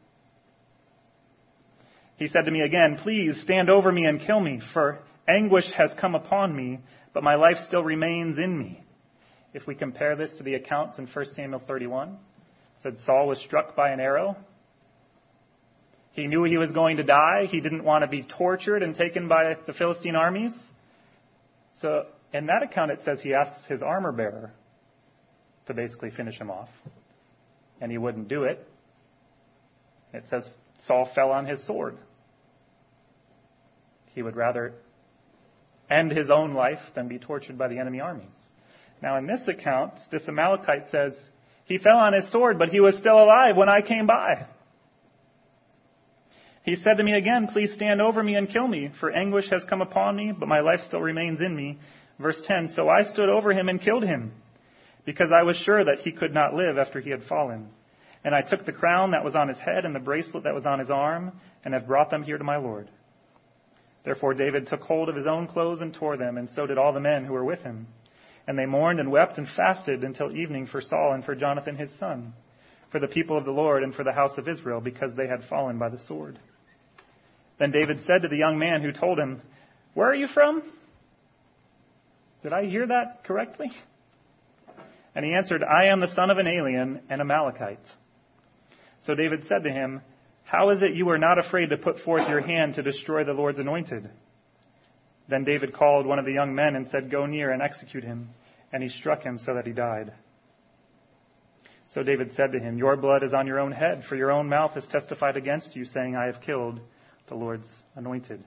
He said to me again, 'Please stand over me and kill me, for anguish has come upon me, but my life still remains in me.'" If we compare this to the accounts in 1 Samuel 31, it said Saul was struck by an arrow. He knew he was going to die. He didn't want to be tortured and taken by the Philistine armies. So in that account, it says he asks his armor bearer to basically finish him off. And he wouldn't do it. It says Saul fell on his sword. He would rather end his own life than be tortured by the enemy armies. Now in this account, this Amalekite says, he fell on his sword, but he was still alive when I came by. He said to me again, "Please stand over me and kill me, for anguish has come upon me, but my life still remains in me." Verse 10, so I stood over him and killed him, because I was sure that he could not live after he had fallen. And I took the crown that was on his head and the bracelet that was on his arm, and have brought them here to my Lord. Therefore David took hold of his own clothes and tore them, and so did all the men who were with him. And they mourned and wept and fasted until evening for Saul and for Jonathan his son, for the people of the Lord and for the house of Israel, because they had fallen by the sword. Then David said to the young man who told him, "Where are you from?" Did I hear that correctly? And he answered, "I am the son of an alien, an Amalekite." So David said to him, "How is it you are not afraid to put forth your hand to destroy the Lord's anointed?" Then David called one of the young men and said, "Go near and execute him." And he struck him so that he died. So David said to him, "Your blood is on your own head, for your own mouth has testified against you, saying, 'I have killed the Lord's anointed.'"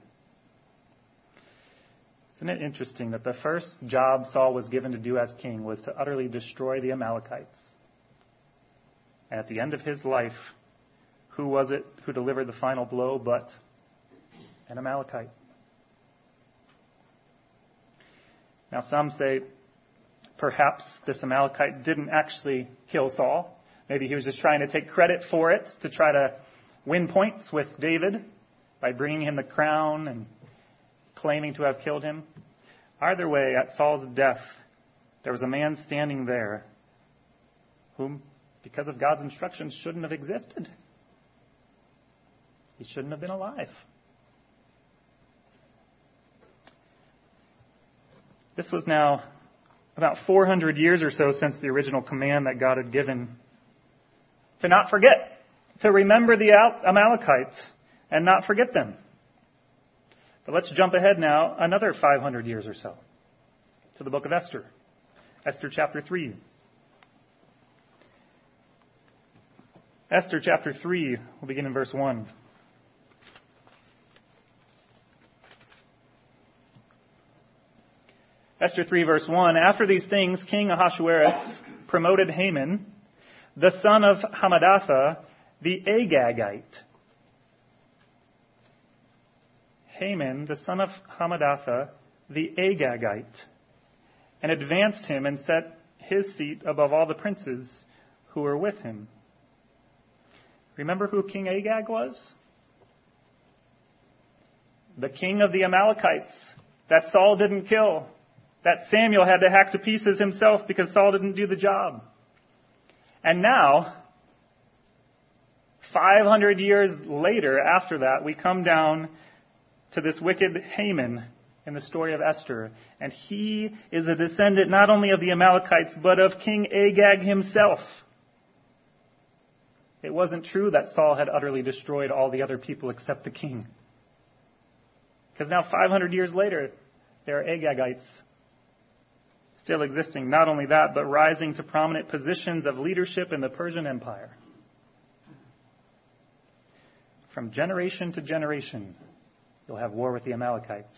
Isn't it interesting that the first job Saul was given to do as king was to utterly destroy the Amalekites? And at the end of his life, who was it who delivered the final blow but an Amalekite? Now some say, perhaps this Amalekite didn't actually kill Saul. Maybe he was just trying to take credit for it to try to win points with David by bringing him the crown and claiming to have killed him. Either way, at Saul's death, there was a man standing there whom, because of God's instructions, shouldn't have existed. He shouldn't have been alive. This was now about 400 years or so since the original command that God had given to not forget, to remember the Amalekites and not forget them. But let's jump ahead now another 500 years or so to the book of Esther. Esther chapter 3. Esther chapter 3, we'll begin in verse 1. Esther 3, verse 1. After these things, King Ahasuerus promoted Haman, the son of Hammedatha, the Agagite. Haman, the son of Hammedatha, the Agagite, and advanced him and set his seat above all the princes who were with him. Remember who King Agag was? The king of the Amalekites that Saul didn't kill, that Samuel had to hack to pieces himself because Saul didn't do the job. And now, 500 years later after that, we come down to this wicked Haman in the story of Esther. And he is a descendant not only of the Amalekites, but of King Agag himself. It wasn't true that Saul had utterly destroyed all the other people except the king. Because now 500 years later, there are Agagites still existing. Not only that, but rising to prominent positions of leadership in the Persian Empire. From generation to generation, you'll have war with the Amalekites.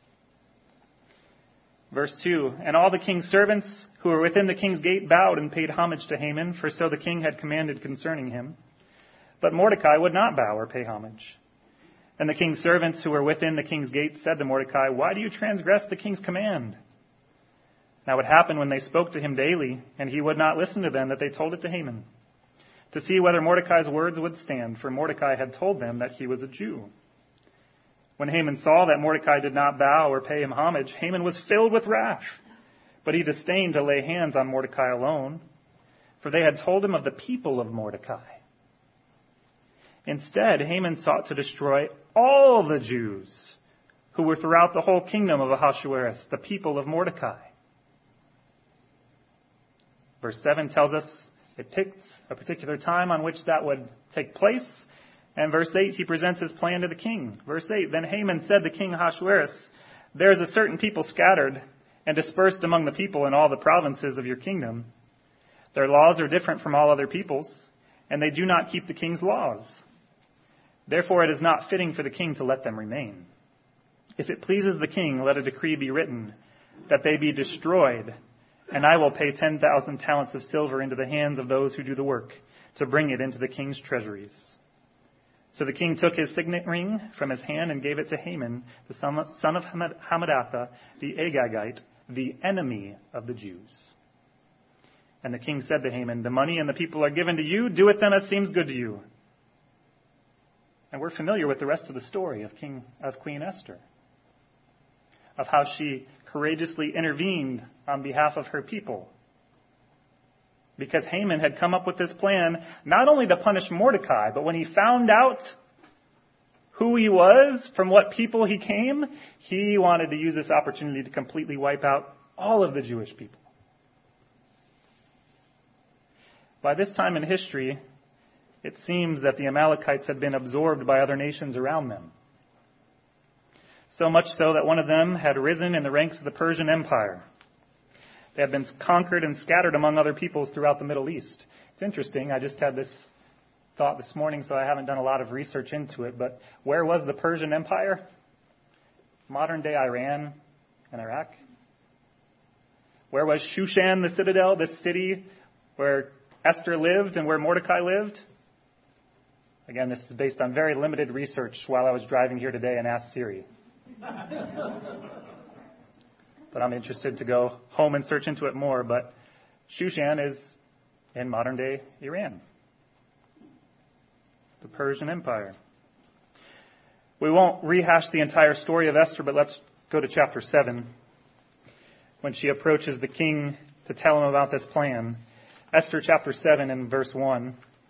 Verse 2, and all the king's servants who were within the king's gate bowed and paid homage to Haman, for so the king had commanded concerning him. But Mordecai would not bow or pay homage. And the king's servants who were within the king's gate said to Mordecai, why do you transgress the king's command? Now it happened when they spoke to him daily, and he would not listen to them, that they told it to Haman, to see whether Mordecai's words would stand, for Mordecai had told them that he was a Jew. When Haman saw that Mordecai did not bow or pay him homage, Haman was filled with wrath. But he disdained to lay hands on Mordecai alone, for they had told him of the people of Mordecai. Instead, Haman sought to destroy all the Jews who were throughout the whole kingdom of Ahasuerus, the people of Mordecai. Verse 7 tells us it picked a particular time on which that would take place. And verse 8, he presents his plan to the king. Verse 8, then Haman said to King Ahasuerus, there is a certain people scattered and dispersed among the people in all the provinces of your kingdom. Their laws are different from all other peoples, and they do not keep the king's laws. Therefore it is not fitting for the king to let them remain. If it pleases the king, let a decree be written, that they be destroyed, and I will pay 10,000 talents of silver into the hands of those who do the work, to bring it into the king's treasuries. So the king took his signet ring from his hand and gave it to Haman, the son of Hammedatha, the Agagite, the enemy of the Jews. And the king said to Haman, the money and the people are given to you. Do it then as seems good to you. And we're familiar with the rest of the story of Queen Esther, of how she courageously intervened on behalf of her people. Because Haman had come up with this plan not only to punish Mordecai, but when he found out who he was, from what people he came, he wanted to use this opportunity to completely wipe out all of the Jewish people. By this time in history, it seems that the Amalekites had been absorbed by other nations around them. So much so that one of them had risen in the ranks of the Persian Empire. They had been conquered and scattered among other peoples throughout the Middle East. It's interesting. I just had this thought this morning, so I haven't done a lot of research into it. But where was the Persian Empire? Modern-day Iran and Iraq. Where was Shushan, the citadel, the city where Esther lived and where Mordecai lived? Again, this is based on very limited research while I was driving here today and asked Siri. but I'm interested to go home and search into it more. But Shushan is in modern-day Iran, the Persian Empire. We won't rehash the entire story of Esther, but let's go to chapter 7. When she approaches the king to tell him about this plan. Esther chapter 7 and verse 1.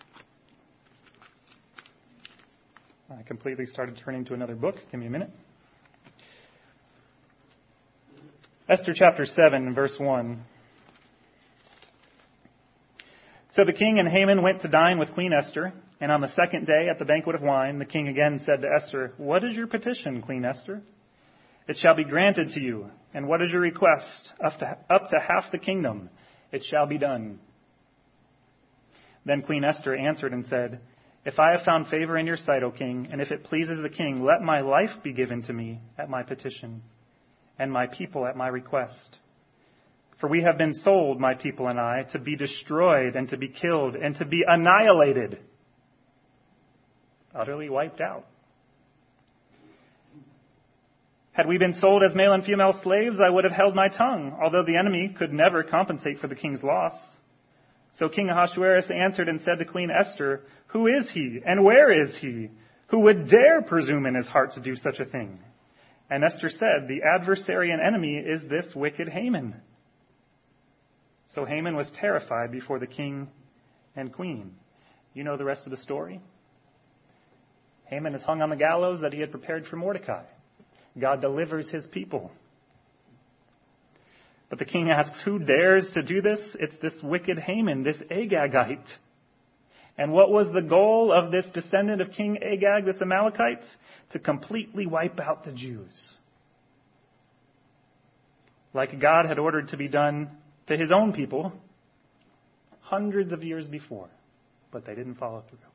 I completely started turning to another book. Give me a minute. Esther chapter 7 and verse 1. So the king and Haman went to dine with Queen Esther, and on the second day at the banquet of wine, the king again said to Esther, "What is your petition, Queen Esther? It shall be granted to you. And what is your request? Up to half the kingdom. It shall be done." Then Queen Esther answered and said, "If I have found favor in your sight, O king, and if it pleases the king, let my life be given to me at my petition, and my people at my request. For we have been sold, my people and I, to be destroyed and to be killed and to be annihilated." Utterly wiped out. "Had we been sold as male and female slaves, I would have held my tongue, although the enemy could never compensate for the king's loss." So King Ahasuerus answered and said to Queen Esther, "Who is he, and where is he, who would dare presume in his heart to do such a thing?" And Esther said, "The adversary and enemy is this wicked Haman." So Haman was terrified before the king and queen. You know the rest of the story. Haman is hung on the gallows that he had prepared for Mordecai. God delivers his people. But the king asks, who dares to do this? It's this wicked Haman, this Agagite. And what was the goal of this descendant of King Agag, this Amalekite? To completely wipe out the Jews. Like God had ordered to be done to his own people hundreds of years before. But they didn't follow through.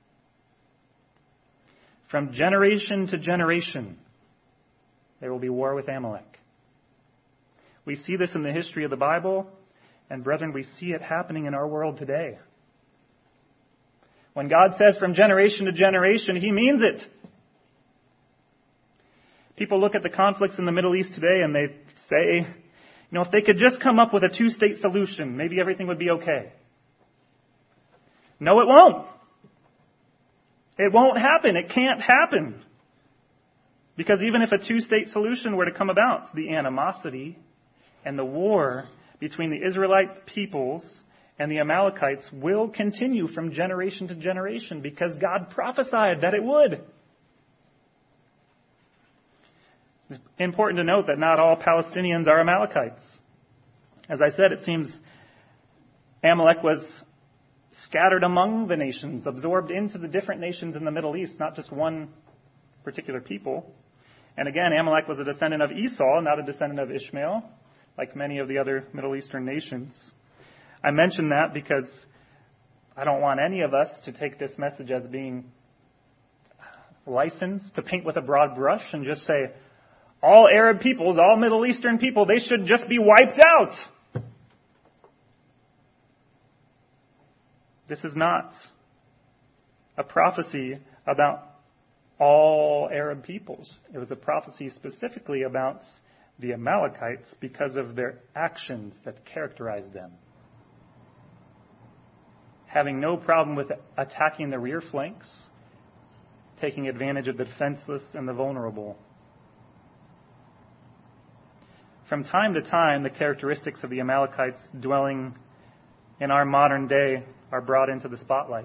From generation to generation, there will be war with Amalek. We see this in the history of the Bible, and brethren, we see it happening in our world today. When God says from generation to generation, he means it. People look at the conflicts in the Middle East today and they say, if they could just come up with a two-state solution, maybe everything would be okay. No, it won't. It won't happen. It can't happen. Because even if a two-state solution were to come about, the animosity and the war between the Israelite peoples and the Amalekites will continue from generation to generation because God prophesied that it would. It's important to note that not all Palestinians are Amalekites. As I said, it seems Amalek was scattered among the nations, absorbed into the different nations in the Middle East, not just one particular people. And again, Amalek was a descendant of Esau, not a descendant of Ishmael, like many of the other Middle Eastern nations. I mention that because I don't want any of us to take this message as being licensed to paint with a broad brush and just say, all Arab peoples, all Middle Eastern people, they should just be wiped out. This is not a prophecy about all Arab peoples. It was a prophecy specifically about the Amalekites because of their actions that characterized them. Having no problem with attacking the rear flanks, taking advantage of the defenseless and the vulnerable. From time to time, the characteristics of the Amalekites dwelling in our modern day are brought into the spotlight.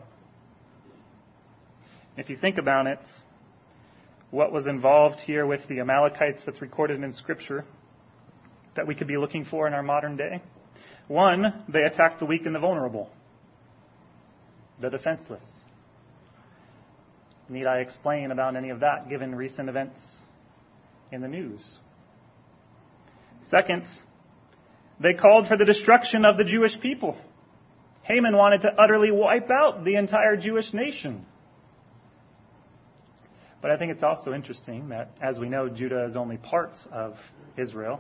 If you think about it, what was involved here with the Amalekites that's recorded in Scripture that we could be looking for in our modern day? One, they attacked the weak and the vulnerable, the defenseless. Need I explain about any of that given recent events in the news? Second, they called for the destruction of the Jewish people. Haman wanted to utterly wipe out the entire Jewish nation. But I think it's also interesting that, as we know, Judah is only part of Israel.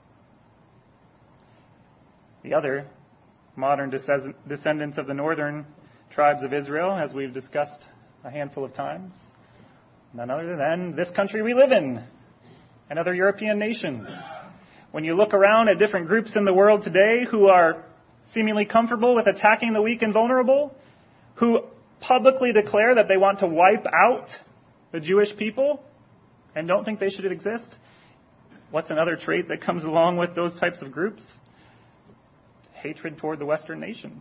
The other modern descendants of the northern tribes of Israel, as we've discussed a handful of times, none other than this country we live in and other European nations. When you look around at different groups in the world today who are seemingly comfortable with attacking the weak and vulnerable, who publicly declare that they want to wipe out the Jewish people and don't think they should exist, what's another trait that comes along with those types of groups? Hatred toward the Western nations.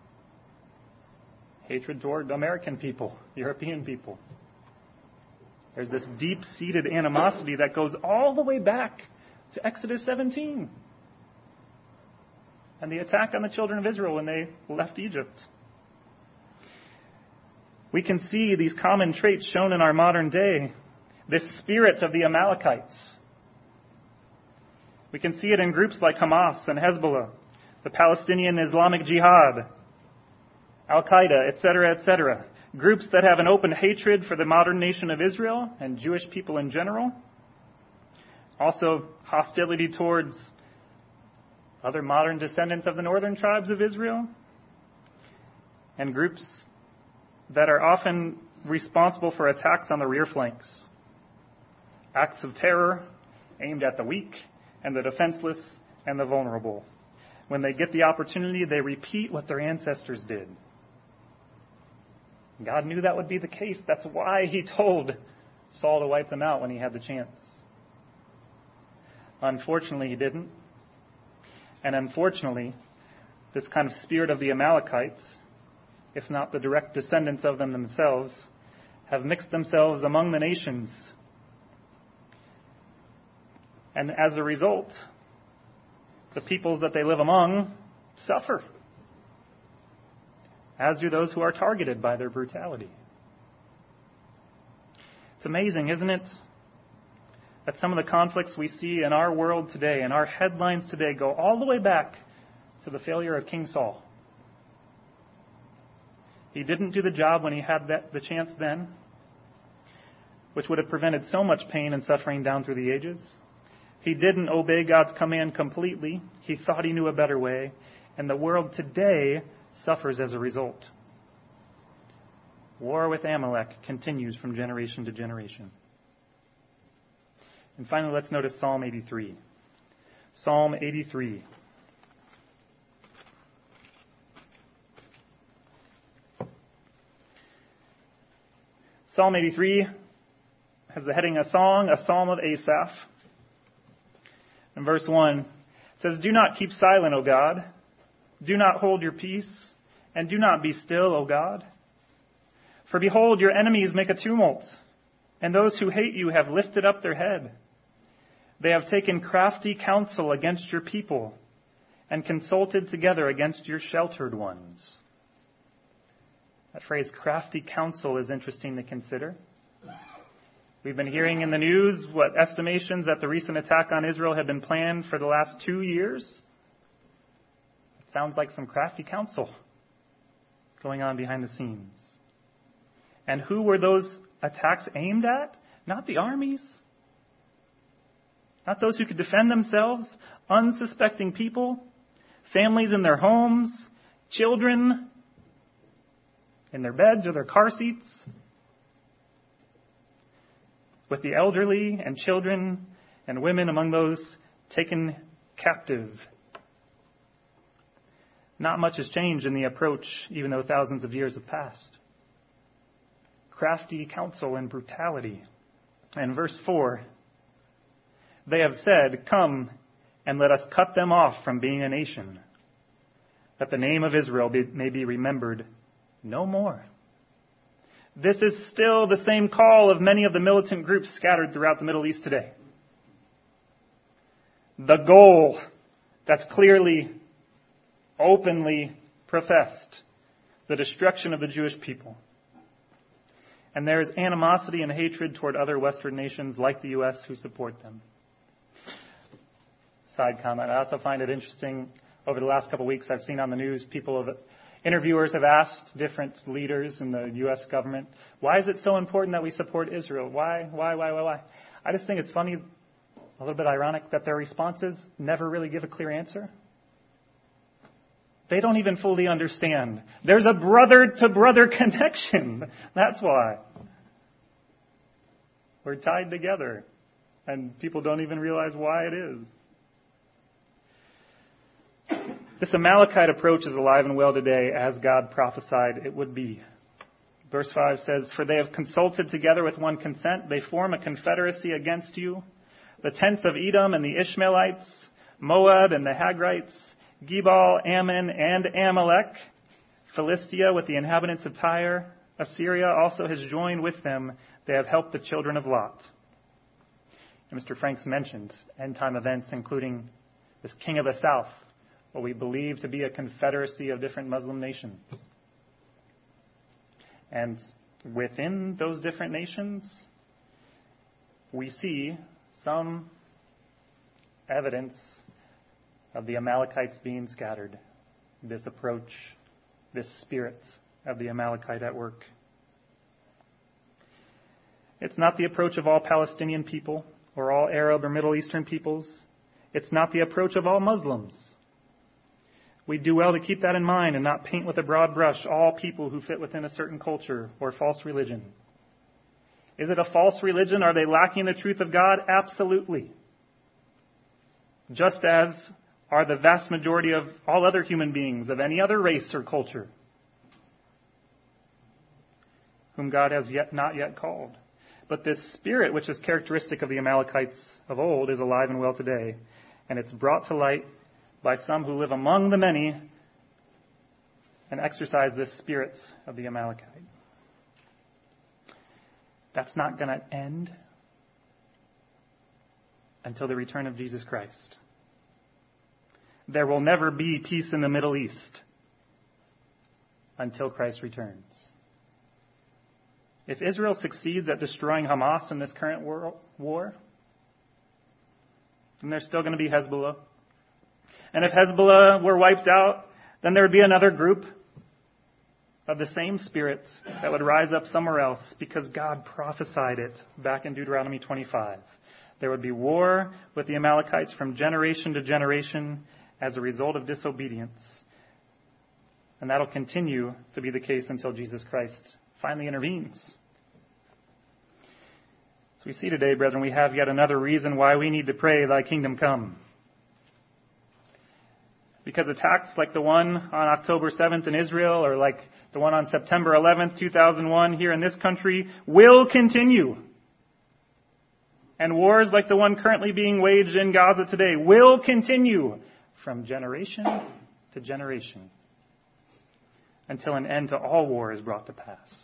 Hatred toward American people, European people. There's this deep-seated animosity that goes all the way back to Exodus 17 and the attack on the children of Israel when they left Egypt. We can see these common traits shown in our modern day, this spirit of the Amalekites. We can see it in groups like Hamas and Hezbollah, the Palestinian Islamic Jihad, Al-Qaeda, etc., etc. Groups that have an open hatred for the modern nation of Israel and Jewish people in general. Also, hostility towards other modern descendants of the northern tribes of Israel. And groups that are often responsible for attacks on the rear flanks. Acts of terror aimed at the weak and the defenseless and the vulnerable. When they get the opportunity, they repeat what their ancestors did. God knew that would be the case. That's why he told Saul to wipe them out when he had the chance. Unfortunately, he didn't. And unfortunately, this kind of spirit of the Amalekites, if not the direct descendants of them themselves, have mixed themselves among the nations. And as a result, the peoples that they live among suffer, as do those who are targeted by their brutality. It's amazing, isn't it, that some of the conflicts we see in our world today, in our headlines today, go all the way back to the failure of King Saul. He didn't do the job when he had the chance then, which would have prevented so much pain and suffering down through the ages. He didn't obey God's command completely. He thought he knew a better way. And the world today suffers as a result. War with Amalek continues from generation to generation. And finally, let's notice Psalm 83. Psalm 83. Psalm 83 has the heading, A Song, a Psalm of Asaph. In verse 1, it says, Do not keep silent, O God. Do not hold your peace, and do not be still, O God. For behold, your enemies make a tumult, and those who hate you have lifted up their head. They have taken crafty counsel against your people, and consulted together against your sheltered ones. That phrase, crafty counsel, is interesting to consider. We've been hearing in the news what estimations that the recent attack on Israel had been planned for the last 2 years. It sounds like some crafty counsel going on behind the scenes. And who were those attacks aimed at? Not the armies. Not those who could defend themselves. Unsuspecting people. Families in their homes. Children in their beds or their car seats. With the elderly and children and women among those taken captive. Not much has changed in the approach, even though thousands of years have passed. Crafty counsel and brutality. And verse 4, they have said, Come and let us cut them off from being a nation, that the name of Israel may be remembered no more. This is still the same call of many of the militant groups scattered throughout the Middle East today. The goal that's clearly, openly professed, the destruction of the Jewish people. And there is animosity and hatred toward other Western nations like the U.S. who support them. Side comment, I also find it interesting, over the last couple of weeks I've seen on the news, interviewers have asked different leaders in the U.S. government, why is it so important that we support Israel? Why? I just think it's funny, a little bit ironic, that their responses never really give a clear answer. They don't even fully understand. There's a brother-to-brother connection. That's why. We're tied together. And people don't even realize why it is. This Amalekite approach is alive and well today, as God prophesied it would be. Verse 5 says, "For they have consulted together with one consent. They form a confederacy against you. The tents of Edom and the Ishmaelites, Moab and the Hagrites, Gebal, Ammon, and Amalek, Philistia with the inhabitants of Tyre, Assyria also has joined with them. They have helped the children of Lot." And Mr. Franks mentioned end-time events, including this king of the south, what we believe to be a confederacy of different Muslim nations. And within those different nations, we see some evidence of the Amalekites being scattered. This approach, this spirit of the Amalekite at work. It's not the approach of all Palestinian people or all Arab or Middle Eastern peoples. It's not the approach of all Muslims. We do well to keep that in mind and not paint with a broad brush all people who fit within a certain culture or false religion. Is it a false religion? Are they lacking the truth of God? Absolutely. Just as are the vast majority of all other human beings of any other race or culture whom God has not yet called. But this spirit, which is characteristic of the Amalekites of old, is alive and well today. And it's brought to light by some who live among the many and exercise this spirit of the Amalekite. That's not going to end until the return of Jesus Christ. There will never be peace in the Middle East until Christ returns. If Israel succeeds at destroying Hamas in this current war, then there's still going to be Hezbollah. And if Hezbollah were wiped out, then there would be another group of the same spirits that would rise up somewhere else, because God prophesied it back in Deuteronomy 25. There would be war with the Amalekites from generation to generation as a result of disobedience. And that'll continue to be the case until Jesus Christ finally intervenes. So we see today, brethren, we have yet another reason why we need to pray, "Thy kingdom come." Because attacks like the one on October 7th in Israel, or like the one on September 11th, 2001 here in this country, will continue. And wars like the one currently being waged in Gaza today will continue from generation to generation until an end to all war is brought to pass.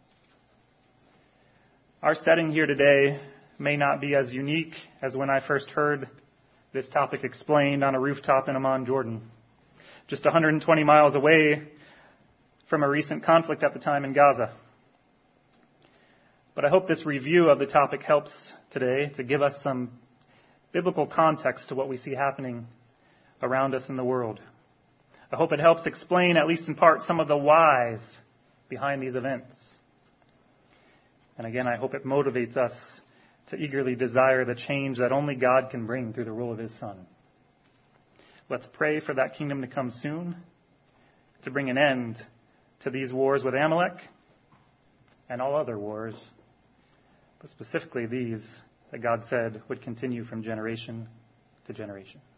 Our setting here today may not be as unique as when I first heard this topic explained on a rooftop in Amman, Jordan, just 120 miles away from a recent conflict at the time in Gaza. But I hope this review of the topic helps today to give us some biblical context to what we see happening around us in the world. I hope it helps explain, at least in part, some of the whys behind these events. And again, I hope it motivates us to eagerly desire the change that only God can bring through the rule of His Son. Let's pray for that kingdom to come soon, to bring an end to these wars with Amalek and all other wars, but specifically these that God said would continue from generation to generation.